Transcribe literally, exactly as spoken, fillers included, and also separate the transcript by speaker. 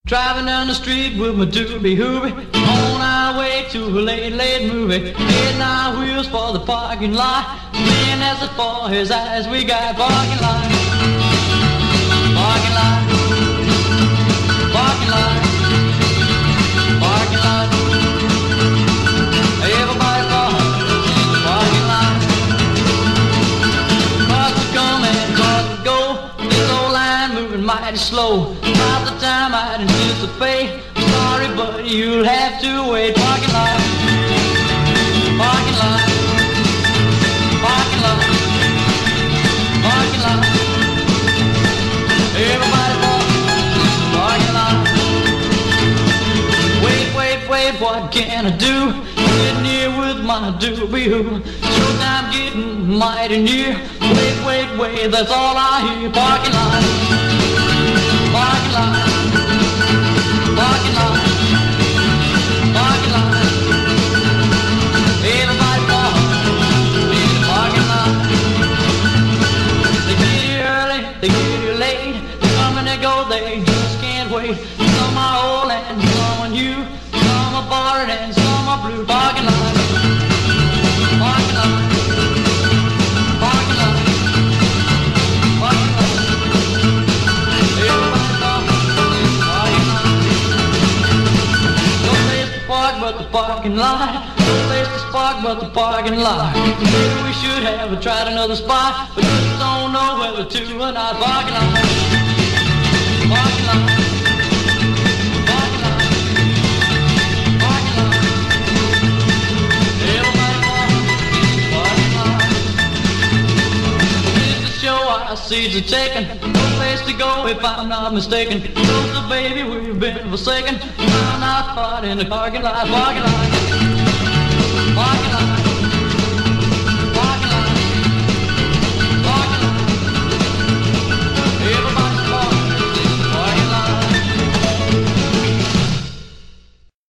Speaker 1: Driving down the street with my doobie hoobie, on our way to a late, late movie. Hitting our wheels for the parking lot, man, as far as eyes we got. Parking lot, parking lot, parking lot, parking lot. Everybody park in the parking lot. Cars will come and cars will go, this old line moving mighty slow. About the time I'd anticipate, sorry but you'll have to wait. Parking lot, parking lot, parking lot, parking lot. Everybody park in the parking lot. Wait, wait, wait, what can I do? Sitting here with my doobie-hoo, showtime getting mighty near. Wait, wait, wait, that's all I hear. Parking lot, parking lot, parking lot, parking lot. Everybody park in the parking lot. They get here early, they get here late, they come and they go, they just can't wait. Some are old and some are new, some are borrowed and some are blue. Parking lot, parking lot, parking lot, parking lot. Everybody park in the parking lot. No place to park but the parking lot. No place to park but the parking lot. Maybe we should have tried another spot, but just don't know whether to or not. Parking lot, parking lot, parking lot, parking lot. Everybody park in the parking lot. This is the show, our seats are taken. No place to go if I'm not mistaken. So, baby, we've been forsaken. Found our spot in the parking lot, parking lot.